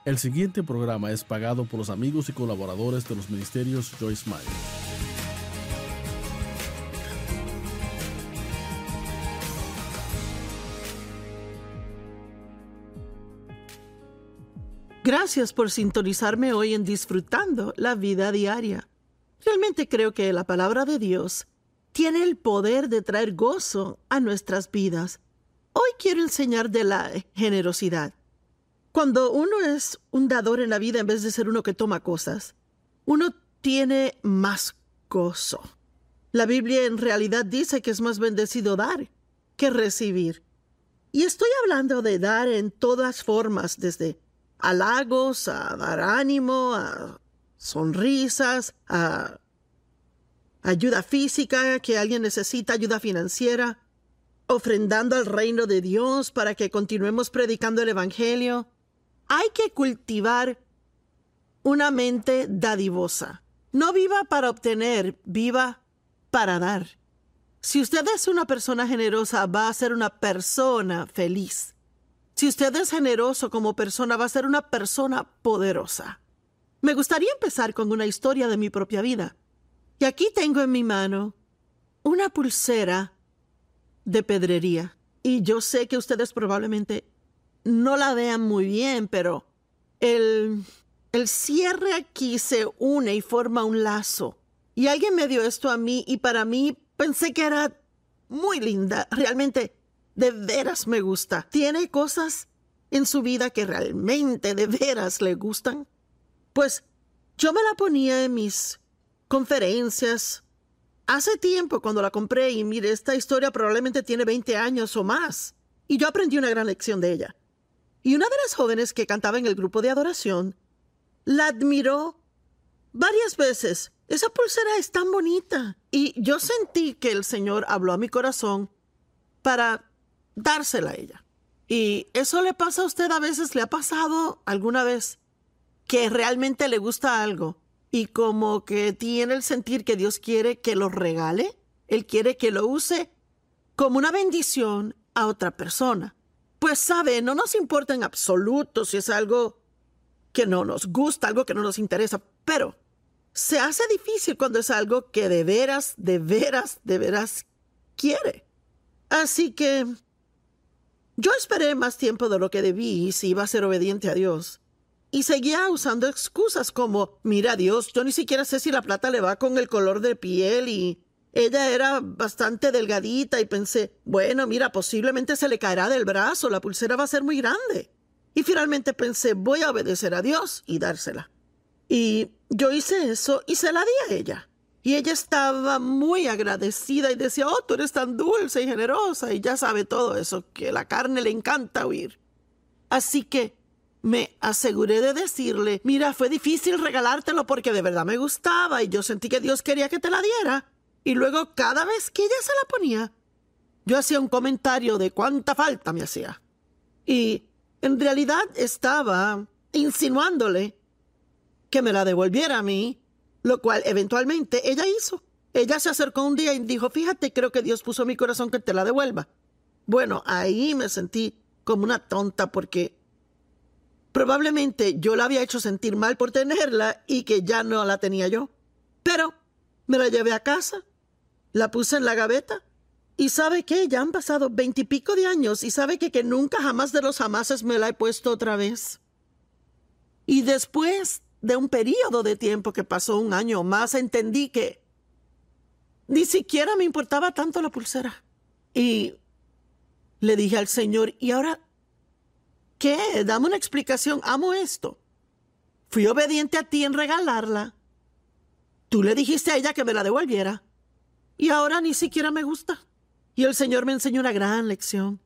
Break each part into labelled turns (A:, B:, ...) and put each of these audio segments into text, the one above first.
A: El siguiente programa es pagado por los amigos y colaboradores de los ministerios Joyce Meyer.
B: Gracias por sintonizarme hoy en Disfrutando la Vida Diaria. Realmente creo que la palabra de Dios tiene el poder de traer gozo a nuestras vidas. Hoy quiero enseñar de la generosidad. Cuando uno es un dador en la vida en vez de ser uno que toma cosas, uno tiene más gozo. La Biblia en realidad dice que es más bendecido dar que recibir. Y estoy hablando de dar en todas formas, desde halagos, a dar ánimo, a sonrisas, a ayuda física que alguien necesita, ayuda financiera, ofrendando al reino de Dios para que continuemos predicando el Evangelio. Hay que cultivar una mente dadivosa. No viva para obtener, viva para dar. Si usted es una persona generosa, va a ser una persona feliz. Si usted es generoso como persona, va a ser una persona poderosa. Me gustaría empezar con una historia de mi propia vida. Y aquí tengo en mi mano una pulsera de pedrería. Y yo sé que ustedes probablemente no la vean muy bien, pero el cierre aquí se une y forma un lazo. Y alguien me dio esto a mí y para mí pensé que era muy linda. Realmente, de veras me gusta. ¿Tiene cosas en su vida que realmente de veras le gustan? Pues yo me la ponía en mis conferencias hace tiempo cuando la compré y mire, esta historia probablemente tiene 20 años o más. Y yo aprendí una gran lección de ella. Y una de las jóvenes que cantaba en el grupo de adoración la admiró varias veces. Esa pulsera es tan bonita. Y yo sentí que el Señor habló a mi corazón para dársela a ella. Y eso le pasa a usted a veces, le ha pasado alguna vez que realmente le gusta algo y como que tiene el sentir que Dios quiere que lo regale. Él quiere que lo use como una bendición a otra persona. Pues sabe, no nos importa en absoluto si es algo que no nos gusta, algo que no nos interesa, pero se hace difícil cuando es algo que de veras quiere. Así que yo esperé más tiempo de lo que debí si iba a ser obediente a Dios. Y seguía usando excusas como, mira Dios, yo ni siquiera sé si la plata le va con el color de piel y ella era bastante delgadita y pensé, bueno, mira, posiblemente se le caerá del brazo, la pulsera va a ser muy grande. Y finalmente pensé, voy a obedecer a Dios y dársela. Y yo hice eso y se la di a ella. Y ella estaba muy agradecida y decía, oh, tú eres tan dulce y generosa. Y ya sabe todo eso, que la carne le encanta oír. Así que me aseguré de decirle, mira, fue difícil regalártelo porque de verdad me gustaba y yo sentí que Dios quería que te la diera. Y luego cada vez que ella se la ponía, yo hacía un comentario de cuánta falta me hacía. Y en realidad estaba insinuándole que me la devolviera a mí, lo cual eventualmente ella hizo. Ella se acercó un día y dijo, fíjate, creo que Dios puso en mi corazón que te la devuelva. Bueno, ahí me sentí como una tonta porque probablemente yo la había hecho sentir mal por tenerla y que ya no la tenía yo. Pero me la llevé a casa, la puse en la gaveta y ¿sabe qué? Ya han pasado 20 y pico de años y ¿sabe qué? Que nunca jamás de los jamases me la he puesto otra vez. Y después de un periodo de tiempo que pasó un año o más, entendí que ni siquiera me importaba tanto la pulsera. Y le dije al Señor, ¿y ahora qué? Dame una explicación. Amo esto. Fui obediente a ti en regalarla. Tú le dijiste a ella que me la devolviera. Y ahora ni siquiera me gusta. Y el Señor me enseñó una gran lección.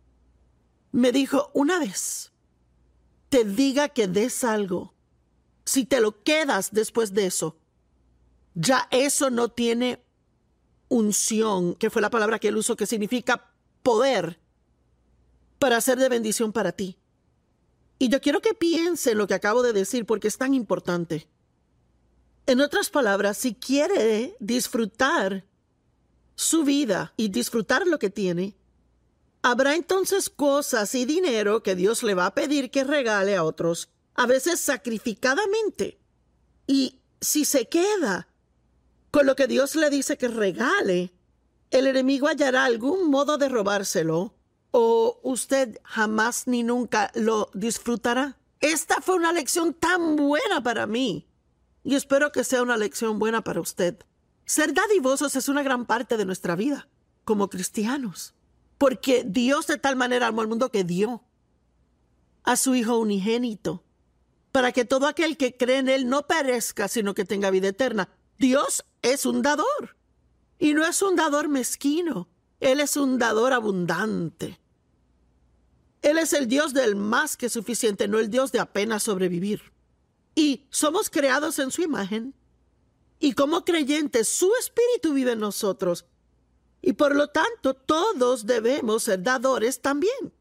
B: Me dijo, una vez te diga que des algo, si te lo quedas después de eso, ya eso no tiene unción, que fue la palabra que él usó, que significa poder, para ser de bendición para ti. Y yo quiero que piense en lo que acabo de decir porque es tan importante. En otras palabras, si quiere disfrutar su vida y disfrutar lo que tiene, habrá entonces cosas y dinero que Dios le va a pedir que regale a otros a veces sacrificadamente. Y si se queda con lo que Dios le dice que regale, el enemigo hallará algún modo de robárselo, o usted jamás ni nunca lo disfrutará. Esta fue una lección tan buena para mí, y espero que sea una lección buena para usted. Ser dadivosos es una gran parte de nuestra vida como cristianos, porque Dios de tal manera amó al mundo que dio a su Hijo unigénito, para que todo aquel que cree en Él no perezca, sino que tenga vida eterna. Dios es un dador, y no es un dador mezquino. Él es un dador abundante. Él es el Dios del más que suficiente, no el Dios de apenas sobrevivir. Y somos creados en su imagen, y como creyentes, su espíritu vive en nosotros, y por lo tanto todos debemos ser dadores también.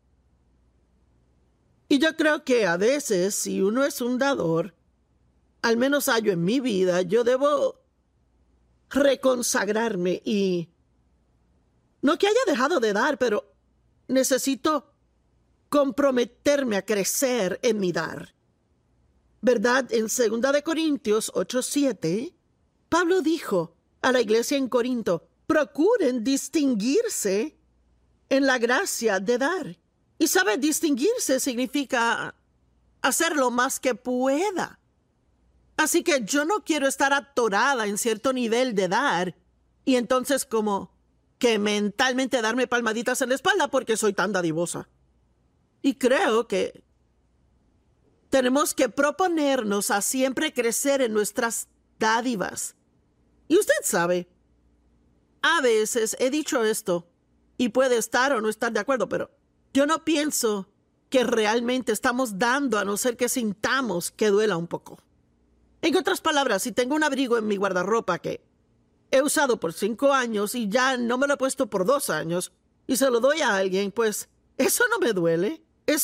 B: Y yo creo que a veces, si uno es un dador, al menos hallo en mi vida, yo debo reconsagrarme, y no que haya dejado de dar, pero necesito comprometerme a crecer en mi dar. ¿Verdad? En 2 Corintios 8:7, Pablo dijo a la iglesia en Corinto: procuren distinguirse en la gracia de dar. Y sabe, distinguirse significa hacer lo más que pueda. Así que yo no quiero estar atorada en cierto nivel de dar y entonces como que mentalmente darme palmaditas en la espalda porque soy tan dadivosa. Y creo que tenemos que proponernos a siempre crecer en nuestras dádivas. Y usted sabe, a veces he dicho esto y puede estar o no estar de acuerdo, pero yo no pienso que realmente estamos dando a no ser que sintamos que duela un poco. En otras palabras, si tengo un abrigo en mi guardarropa que he usado por 5 años y ya no me lo he puesto por 2 años y se lo doy a alguien, pues eso no me duele.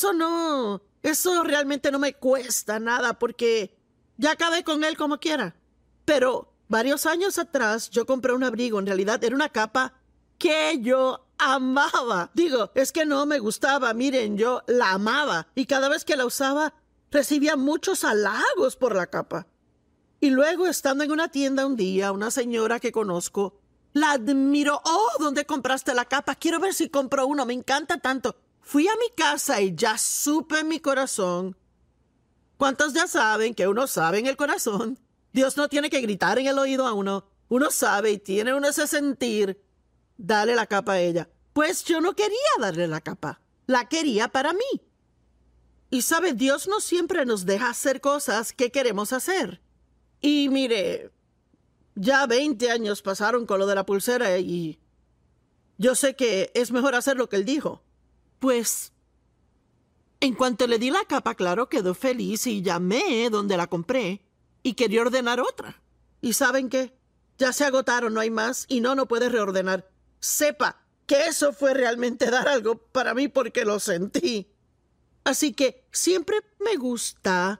B: Eso realmente no me cuesta nada porque ya acabé con él como quiera. Pero varios años atrás yo compré un abrigo. En realidad era una capa que yo amaba. Digo, es que no me gustaba. Miren, yo la amaba. Y cada vez que la usaba recibía muchos halagos por la capa. Y luego, estando en una tienda un día, una señora que conozco la admiró. Oh, ¿dónde compraste la capa? Quiero ver si compro uno. Me encanta tanto. Fui a mi casa y ya supe en mi corazón. ¿Cuántos ya saben que uno sabe en el corazón? Dios no tiene que gritar en el oído a uno. Uno sabe y tiene uno ese sentir. Dale la capa a ella. Pues yo no quería darle la capa. La quería para mí. Y sabe, Dios no siempre nos deja hacer cosas que queremos hacer. Y mire, ya 20 años pasaron con lo de la pulsera y yo sé que es mejor hacer lo que él dijo. Pues, en cuanto le di la capa, claro, quedó feliz y llamé donde la compré y quería ordenar otra. ¿Y saben qué? Ya se agotaron, no hay más y no puede reordenar. Sepa que eso fue realmente dar algo para mí porque lo sentí. Así que siempre me gusta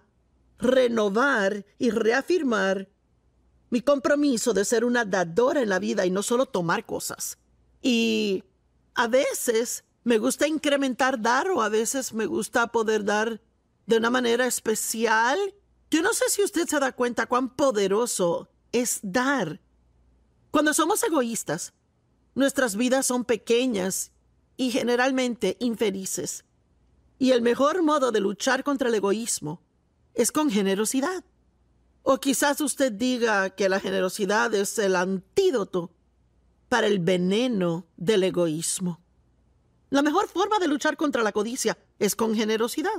B: renovar y reafirmar mi compromiso de ser una dadora en la vida y no solo tomar cosas. Y a veces me gusta incrementar dar o a veces me gusta poder dar de una manera especial. Yo no sé si usted se da cuenta cuán poderoso es dar. Cuando somos egoístas, nuestras vidas son pequeñas y generalmente infelices. Y el mejor modo de luchar contra el egoísmo es con generosidad. O quizás usted diga que la generosidad es el antídoto para el veneno del egoísmo. La mejor forma de luchar contra la codicia es con generosidad.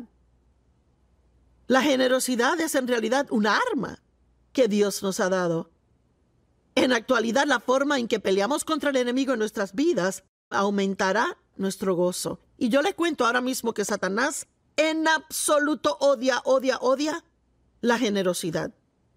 B: La generosidad es en realidad un arma que Dios nos ha dado. En la actualidad, la forma en que peleamos contra el enemigo en nuestras vidas aumentará nuestro gozo. Y yo le cuento ahora mismo que Satanás en absoluto odia la generosidad.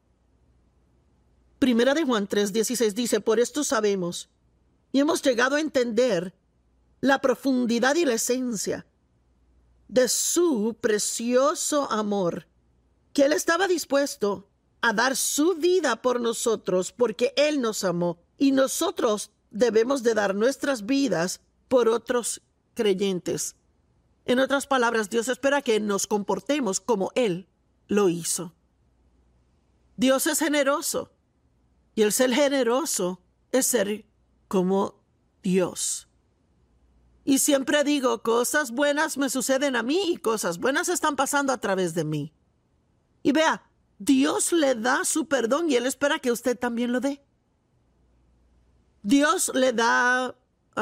B: Primera de Juan 3:16 dice: por esto sabemos y hemos llegado a entender la profundidad y la esencia de su precioso amor, que Él estaba dispuesto a dar su vida por nosotros porque Él nos amó y nosotros debemos de dar nuestras vidas por otros creyentes. En otras palabras, Dios espera que nos comportemos como Él lo hizo. Dios es generoso, y el ser generoso es ser como Dios. Y siempre digo, cosas buenas me suceden a mí y cosas buenas están pasando a través de mí. Y vea, Dios le da su perdón y Él espera que usted también lo dé. Dios le da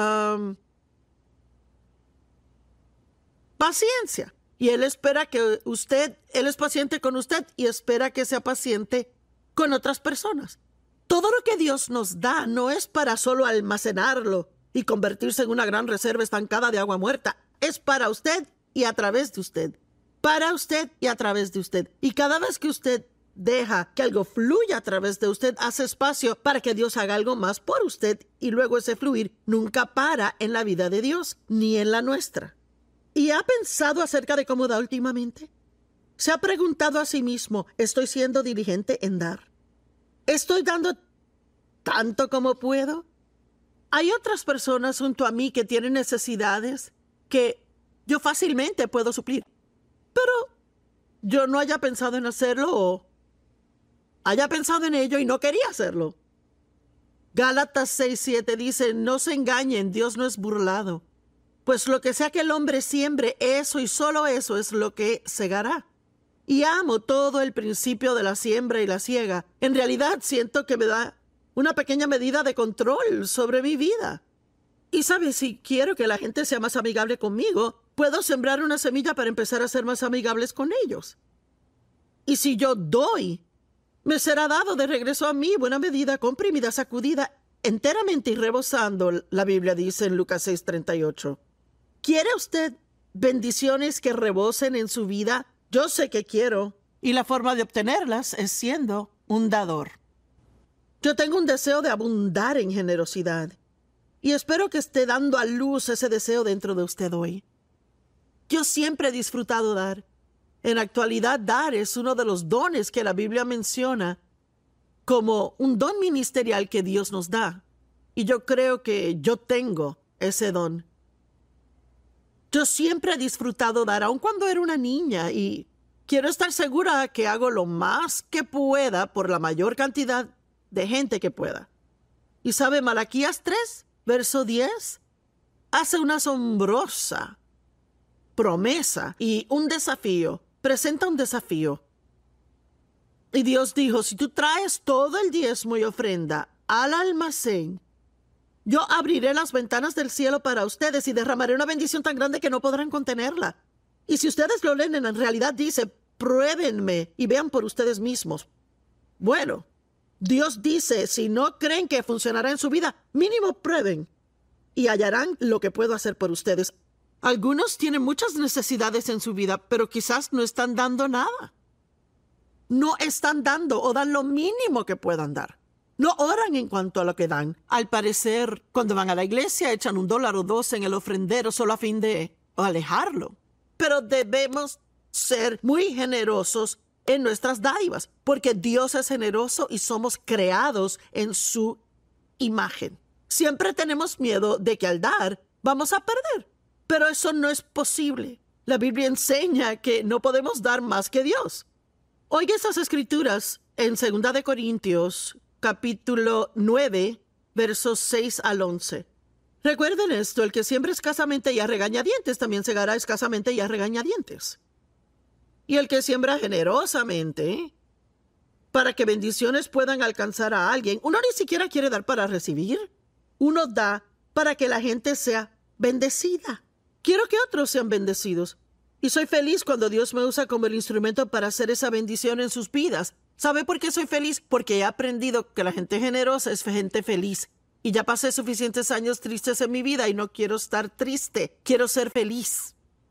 B: paciencia. Y Él espera que Él es paciente con usted y espera que sea paciente con otras personas. Todo lo que Dios nos da no es para solo almacenarlo y convertirse en una gran reserva estancada de agua muerta. Es para usted y a través de usted. Para usted y a través de usted. Y cada vez que usted deja que algo fluya a través de usted, hace espacio para que Dios haga algo más por usted y luego ese fluir nunca para en la vida de Dios ni en la nuestra. ¿Y ha pensado acerca de cómo da últimamente? ¿Se ha preguntado a sí mismo, ¿estoy siendo diligente en dar? ¿Estoy dando tanto como puedo? Hay otras personas junto a mí que tienen necesidades que yo fácilmente puedo suplir, pero yo no haya pensado en hacerlo o haya pensado en ello y no quería hacerlo. Gálatas 6:7 dice, no se engañen, Dios no es burlado. Pues lo que sea que el hombre siembre, eso y solo eso es lo que segará. Y amo todo el principio de la siembra y la siega. En realidad siento que me da una pequeña medida de control sobre mi vida. Y sabes, si quiero que la gente sea más amigable conmigo, puedo sembrar una semilla para empezar a ser más amigables con ellos. Y si yo doy, me será dado de regreso a mí buena medida, comprimida, sacudida, enteramente y rebosando, la Biblia dice en Lucas 6:38. ¿Quiere usted bendiciones que rebosen en su vida? Yo sé que quiero, y la forma de obtenerlas es siendo un dador. Yo tengo un deseo de abundar en generosidad, y espero que esté dando a luz ese deseo dentro de usted hoy. Yo siempre he disfrutado dar. En la actualidad, dar es uno de los dones que la Biblia menciona como un don ministerial que Dios nos da, y yo creo que yo tengo ese don. Yo siempre he disfrutado dar, aun cuando era una niña, y quiero estar segura que hago lo más que pueda por la mayor cantidad de gente que pueda. Y sabe, Malaquías 3, verso 10, hace una asombrosa promesa y un desafío, presenta un desafío. Y Dios dijo, si tú traes todo el diezmo y ofrenda al almacén, yo abriré las ventanas del cielo para ustedes y derramaré una bendición tan grande que no podrán contenerla. Y si ustedes lo leen, en realidad dice, pruébenme y vean por ustedes mismos. Bueno, Dios dice, si no creen que funcionará en su vida, mínimo prueben y hallarán lo que puedo hacer por ustedes. Algunos tienen muchas necesidades en su vida, pero quizás no están dando nada. No están dando o dan lo mínimo que puedan dar. No oran en cuanto a lo que dan. Al parecer, cuando van a la iglesia, echan $1 o $2 en el ofrendero solo a fin de alejarlo. Pero debemos ser muy generosos en nuestras dádivas, porque Dios es generoso y somos creados en su imagen. Siempre tenemos miedo de que al dar vamos a perder, pero eso no es posible. La Biblia enseña que no podemos dar más que Dios. Oiga esas escrituras en 2 de Corintios, capítulo 9, versos 6 al 11. Recuerden esto, el que siembra escasamente y a regañadientes, también segará escasamente y a regañadientes. Y el que siembra generosamente, para que bendiciones puedan alcanzar a alguien, uno ni siquiera quiere dar para recibir. Uno da para que la gente sea bendecida. Quiero que otros sean bendecidos. Y soy feliz cuando Dios me usa como el instrumento para hacer esa bendición en sus vidas. ¿Sabe por qué soy feliz? Porque he aprendido que la gente generosa es gente feliz. Y ya pasé suficientes años tristes en mi vida y no quiero estar triste. Quiero ser feliz.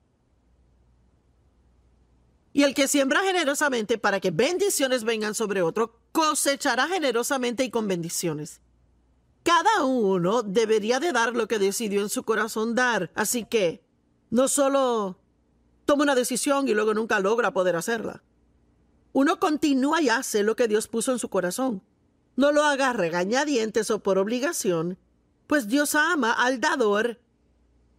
B: Y el que siembra generosamente para que bendiciones vengan sobre otro, cosechará generosamente y con bendiciones. Cada uno debería de dar lo que decidió en su corazón dar. Así que no solo toma una decisión y luego nunca logra poder hacerla. Uno continúa y hace lo que Dios puso en su corazón. No lo haga a regañadientes o por obligación, pues Dios ama al dador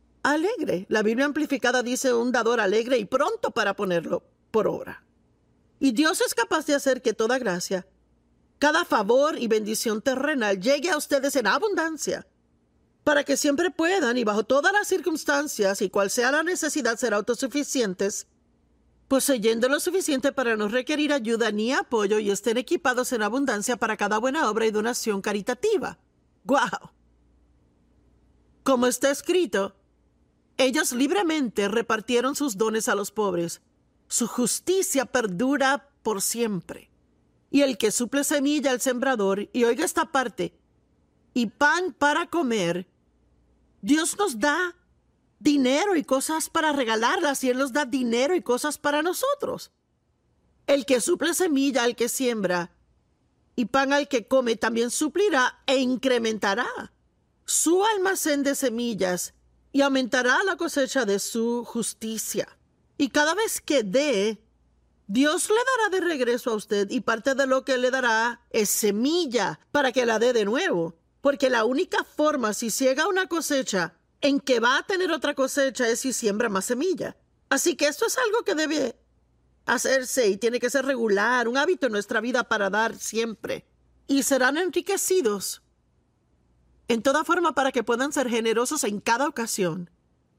B: alegre. La Biblia amplificada dice un dador alegre y pronto para ponerlo por obra. Y Dios es capaz de hacer que toda gracia, cada favor y bendición terrenal llegue a ustedes en abundancia, para que siempre puedan y bajo todas las circunstancias y cual sea la necesidad ser autosuficientes, poseyendo lo suficiente para no requerir ayuda ni apoyo y estén equipados en abundancia para cada buena obra y donación caritativa. ¡Guau! Como está escrito, ellos libremente repartieron sus dones a los pobres. Su justicia perdura por siempre. Y el que suple semilla al sembrador, y oiga esta parte, y pan para comer, Dios nos da dinero y cosas para regalarlas, y Él nos da dinero y cosas para nosotros. El que suple semilla al que siembra, y pan al que come, también suplirá e incrementará su almacén de semillas, y aumentará la cosecha de su justicia. Y cada vez que dé, Dios le dará de regreso a usted, y parte de lo que le dará es semilla para que la dé de nuevo. Porque la única forma, si ciega una cosecha, en que va a tener otra cosecha es si siembra más semilla. Así que esto es algo que debe hacerse y tiene que ser regular, un hábito en nuestra vida para dar siempre. Y serán enriquecidos en toda forma para que puedan ser generosos en cada ocasión.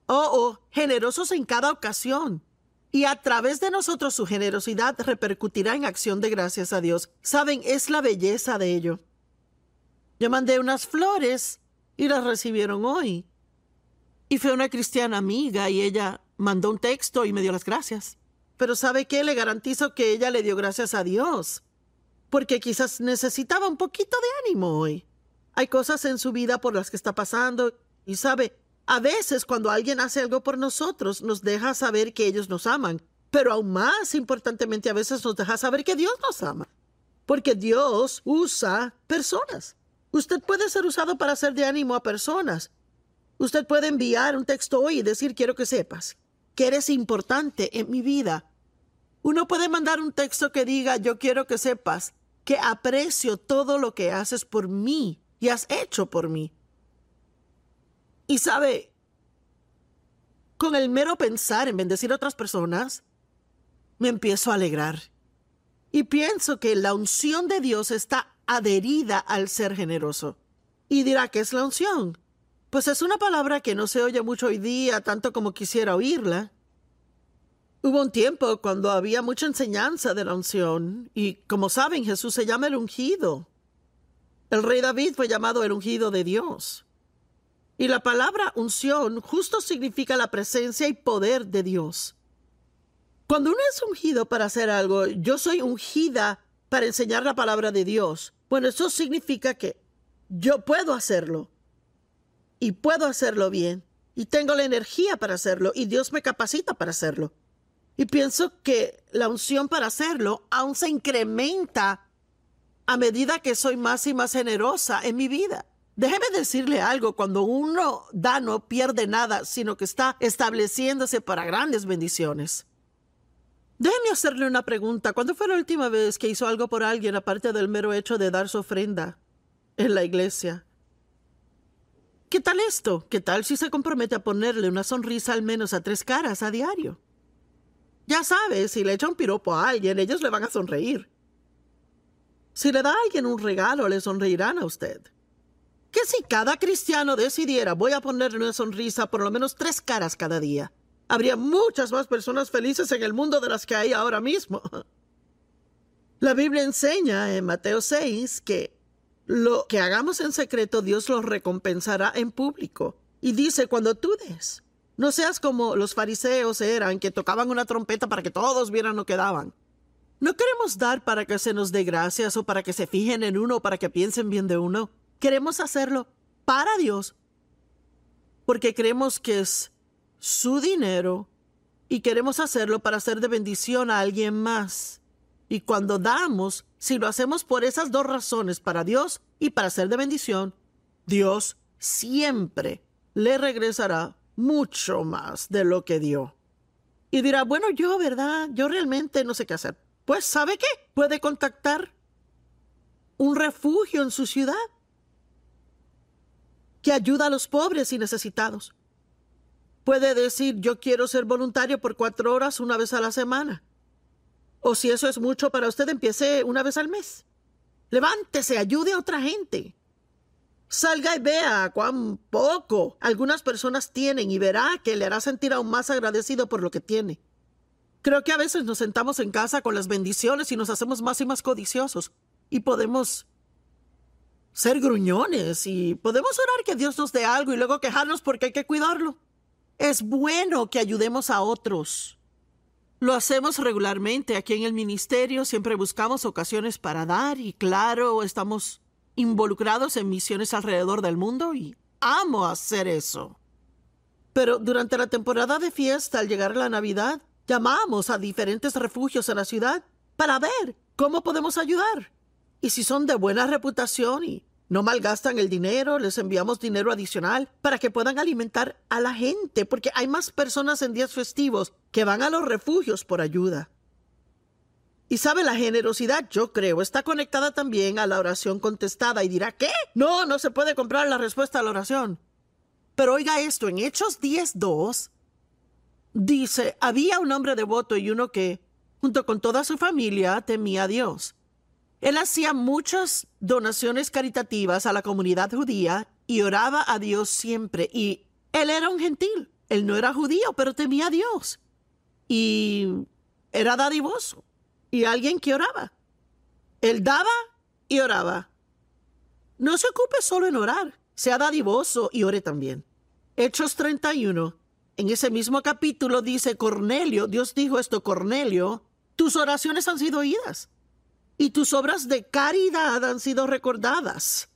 B: Generosos en cada ocasión. Y a través de nosotros su generosidad repercutirá en acción de gracias a Dios. Saben, es la belleza de ello. Yo mandé unas flores y las recibieron hoy. Y fue una cristiana amiga y ella mandó un texto y me dio las gracias. Pero ¿sabe qué? Le garantizo que ella le dio gracias a Dios. Porque quizás necesitaba un poquito de ánimo hoy. Hay cosas en su vida por las que está pasando. Y sabe, a veces cuando alguien hace algo por nosotros, nos deja saber que ellos nos aman. Pero aún más importantemente, a veces nos deja saber que Dios nos ama. Porque Dios usa personas. Usted puede ser usado para hacer de ánimo a personas. Usted puede enviar un texto hoy y decir, quiero que sepas que eres importante en mi vida. Uno puede mandar un texto que diga, yo quiero que sepas que aprecio todo lo que haces por mí y has hecho por mí. Y sabe, con el mero pensar en bendecir a otras personas, me empiezo a alegrar. Y pienso que la unción de Dios está adherida al ser generoso. Y dirá, ¿qué es la unción? Pues es una palabra que no se oye mucho hoy día, tanto como quisiera oírla. Hubo un tiempo cuando había mucha enseñanza de la unción, y como saben, Jesús se llama el ungido. El rey David fue llamado el ungido de Dios. Y la palabra unción justo significa la presencia y poder de Dios. Cuando uno es ungido para hacer algo, yo soy ungida para enseñar la palabra de Dios. Bueno, eso significa que yo puedo hacerlo. Y puedo hacerlo bien. Y tengo la energía para hacerlo. Y Dios me capacita para hacerlo. Y pienso que la unción para hacerlo aún se incrementa a medida que soy más y más generosa en mi vida. Déjeme decirle algo. Cuando uno da, no pierde nada, sino que está estableciéndose para grandes bendiciones. Déjeme hacerle una pregunta. ¿Cuándo fue la última vez que hizo algo por alguien aparte del mero hecho de dar su ofrenda en la iglesia? ¿Qué tal esto? ¿Qué tal si se compromete a ponerle una sonrisa al menos a 3 caras a diario? Ya sabe, si le echa un piropo a alguien, ellos le van a sonreír. Si le da a alguien un regalo, le sonreirán a usted. ¿Qué si cada cristiano decidiera, voy a ponerle una sonrisa por lo menos 3 caras cada día? Habría muchas más personas felices en el mundo de las que hay ahora mismo. La Biblia enseña en Mateo 6 que lo que hagamos en secreto, Dios lo recompensará en público. Y dice, cuando tú des, no seas como los fariseos eran, que tocaban una trompeta para que todos vieran lo que daban. No queremos dar para que se nos dé gracias o para que se fijen en uno o para que piensen bien de uno. Queremos hacerlo para Dios, porque creemos que es su dinero y queremos hacerlo para ser de bendición a alguien más. Y cuando damos, si lo hacemos por esas 2 razones, para Dios y para ser de bendición, Dios siempre le regresará mucho más de lo que dio. Y dirá, bueno, ¿verdad? Yo realmente no sé qué hacer. Pues, ¿sabe qué? Puede contactar un refugio en su ciudad que ayuda a los pobres y necesitados. Puede decir, yo quiero ser voluntario por 4 horas una vez a la semana. O si eso es mucho para usted, empiece una vez al mes. Levántese, ayude a otra gente. Salga y vea cuán poco algunas personas tienen y verá que le hará sentir aún más agradecido por lo que tiene. Creo que a veces nos sentamos en casa con las bendiciones y nos hacemos más y más codiciosos. Y podemos ser gruñones y podemos orar que Dios nos dé algo y luego quejarnos porque hay que cuidarlo. Es bueno que ayudemos a otros. Lo hacemos regularmente aquí en el ministerio. Siempre buscamos ocasiones para dar y claro, estamos involucrados en misiones alrededor del mundo y amo hacer eso. Pero durante la temporada de fiesta, al llegar a la Navidad, llamamos a diferentes refugios en la ciudad para ver cómo podemos ayudar. Y si son de buena reputación y no malgastan el dinero, les enviamos dinero adicional para que puedan alimentar a la gente, porque hay más personas en días festivos que van a los refugios por ayuda. Y sabe, la generosidad, yo creo, está conectada también a la oración contestada. Y dirá, ¿qué? No se puede comprar la respuesta a la oración. Pero oiga esto, en Hechos 10:2, dice, había un hombre devoto y uno que, junto con toda su familia, temía a Dios. Él hacía muchas donaciones caritativas a la comunidad judía y oraba a Dios siempre. Y él era un gentil. Él no era judío, pero temía a Dios. Y era dadivoso. Y alguien que oraba. Él daba y oraba. No se ocupe solo en orar. Sea dadivoso y ore también. Hechos 31. En ese mismo capítulo dice Cornelio, Dios dijo esto, Cornelio, tus oraciones han sido oídas. Y tus obras de caridad han sido recordadas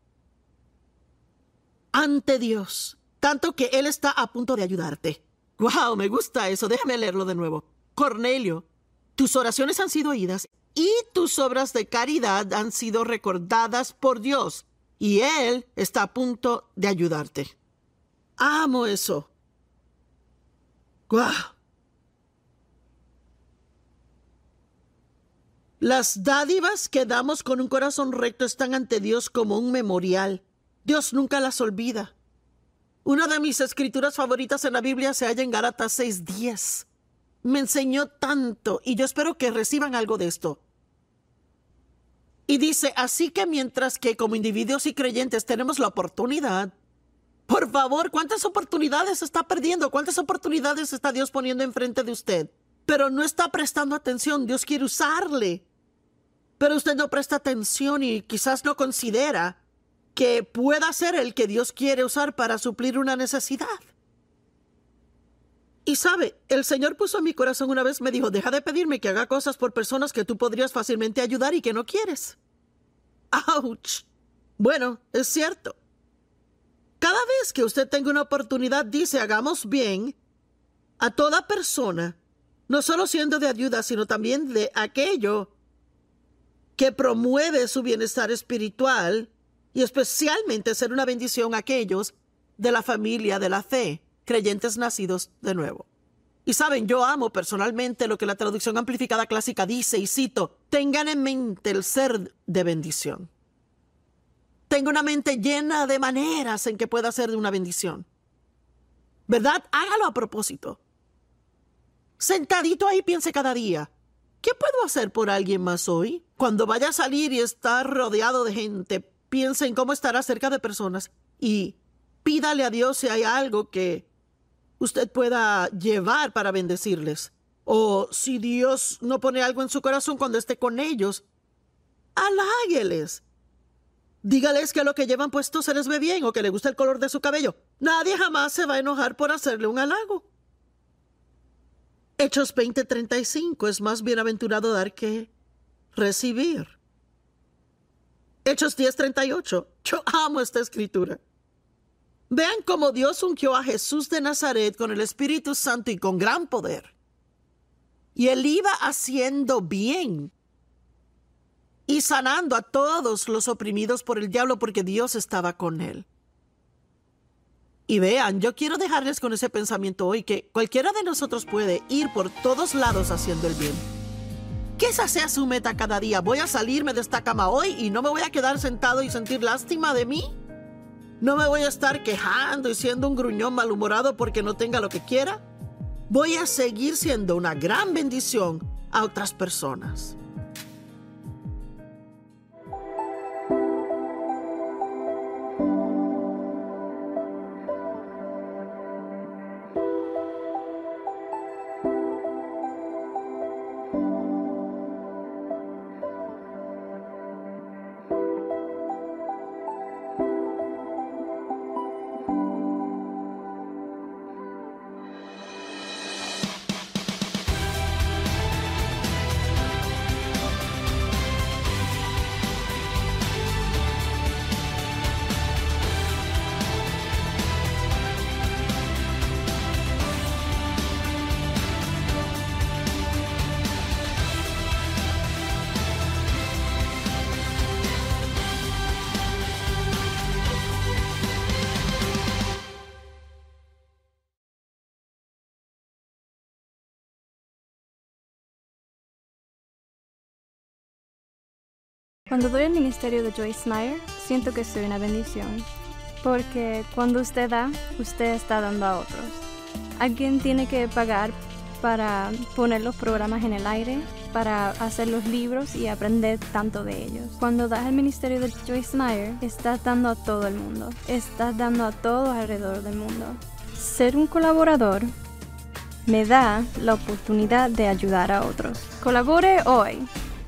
B: ante Dios, tanto que Él está a punto de ayudarte. ¡Wow! Me gusta eso. Déjame leerlo de nuevo. Cornelio, tus oraciones han sido oídas y tus obras de caridad han sido recordadas por Dios. Y Él está a punto de ayudarte. Amo eso. ¡Wow! Las dádivas que damos con un corazón recto están ante Dios como un memorial. Dios nunca las olvida. Una de mis escrituras favoritas en la Biblia se halla en Gálatas 6:10. Me enseñó tanto y yo espero que reciban algo de esto. Y dice, así que mientras que como individuos y creyentes tenemos la oportunidad, por favor, ¿cuántas oportunidades está perdiendo? ¿Cuántas oportunidades está Dios poniendo enfrente de usted? Pero no está prestando atención. Dios quiere usarle. Pero usted no presta atención y quizás no considera que pueda ser el que Dios quiere usar para suplir una necesidad. Y sabe, el Señor puso en mi corazón una vez, me dijo, deja de pedirme que haga cosas por personas que tú podrías fácilmente ayudar y que no quieres. ¡Auch! Bueno, es cierto. Cada vez que usted tenga una oportunidad, dice, hagamos bien a toda persona, no solo siendo de ayuda, sino también de aquello que promueve su bienestar espiritual y especialmente ser una bendición a aquellos de la familia de la fe, creyentes nacidos de nuevo. Y saben, yo amo personalmente lo que la traducción amplificada clásica dice, y cito, tengan en mente el ser de bendición. Tenga una mente llena de maneras en que pueda ser de una bendición. ¿Verdad? Hágalo a propósito. Sentadito ahí piense cada día, ¿qué puedo hacer por alguien más hoy? Cuando vaya a salir y estar rodeado de gente, piense en cómo estará cerca de personas y pídale a Dios si hay algo que usted pueda llevar para bendecirles. O si Dios no pone algo en su corazón cuando esté con ellos, halágueles. Dígales que lo que llevan puesto se les ve bien o que le gusta el color de su cabello. Nadie jamás se va a enojar por hacerle un halago. Hechos 20:35 es más bienaventurado dar que recibir. Hechos 10:38. Yo amo esta escritura. Vean cómo Dios ungió a Jesús de Nazaret con el Espíritu Santo y con gran poder. Y él iba haciendo bien y sanando a todos los oprimidos por el diablo porque Dios estaba con él. Y vean, yo quiero dejarles con ese pensamiento hoy que cualquiera de nosotros puede ir por todos lados haciendo el bien. Que esa sea su meta cada día. Voy a salirme de esta cama hoy y no me voy a quedar sentado y sentir lástima de mí. No me voy a estar quejando y siendo un gruñón malhumorado porque no tenga lo que quiera. Voy a seguir siendo una gran bendición a otras personas.
C: Cuando doy al ministerio de Joyce Meyer, siento que soy una bendición, porque cuando usted da, usted está dando a otros. Alguien tiene que pagar para poner los programas en el aire, para hacer los libros y aprender tanto de ellos. Cuando das al ministerio de Joyce Meyer, estás dando a todo el mundo, estás dando a todo alrededor del mundo. Ser un colaborador me da la oportunidad de ayudar a otros. Colabore hoy.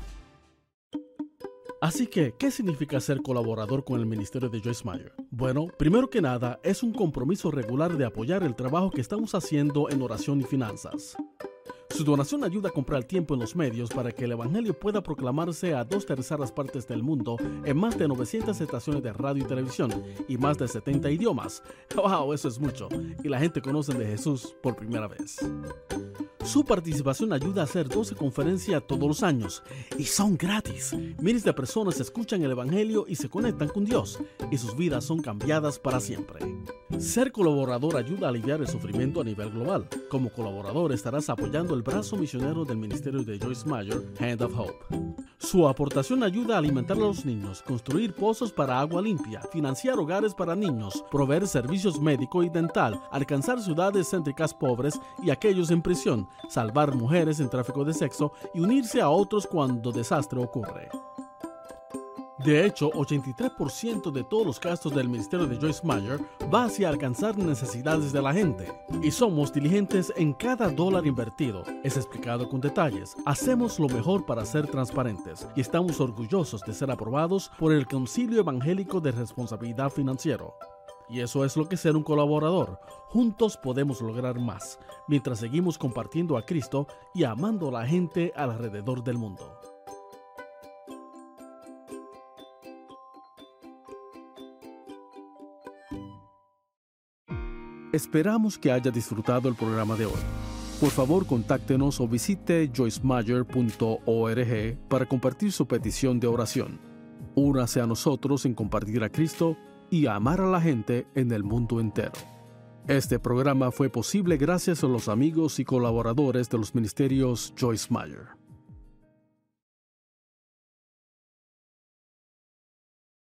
A: Así que, ¿qué significa ser colaborador con el ministerio de Joyce Meyer? Bueno, primero que nada, es un compromiso regular de apoyar el trabajo que estamos haciendo en oración y finanzas. Su donación ayuda a comprar tiempo en los medios para que el Evangelio pueda proclamarse a 2/3 partes del mundo en más de 900 estaciones de radio y televisión y más de 70 idiomas. ¡Wow! Eso es mucho. Y la gente conoce de Jesús por primera vez. Su participación ayuda a hacer 12 conferencias todos los años y son gratis. Miles de personas escuchan el Evangelio y se conectan con Dios y sus vidas son cambiadas para siempre. Ser colaborador ayuda a aliviar el sufrimiento a nivel global. Como colaborador estarás apoyando el brazo misionero del ministerio de Joyce Meyer, Hand of Hope. Su aportación ayuda a alimentar a los niños, construir pozos para agua limpia, financiar hogares para niños, proveer servicios médico y dental, alcanzar ciudades céntricas pobres y aquellos en prisión, salvar mujeres en tráfico de sexo y unirse a otros cuando desastre ocurre. De hecho, 83% de todos los gastos del ministerio de Joyce Meyer va hacia alcanzar necesidades de la gente. Y somos diligentes en cada dólar invertido. Es explicado con detalles. Hacemos lo mejor para ser transparentes y estamos orgullosos de ser aprobados por el Concilio Evangélico de Responsabilidad Financiera. Y eso es lo que es ser un colaborador. Juntos podemos lograr más, mientras seguimos compartiendo a Cristo y amando a la gente alrededor del mundo. Esperamos que haya disfrutado el programa de hoy. Por favor, contáctenos o visite joycemeyer.org para compartir su petición de oración. Únase a nosotros en compartir a Cristo y a amar a la gente en el mundo entero. Este programa fue posible gracias a los amigos y colaboradores de los ministerios Joyce Meyer.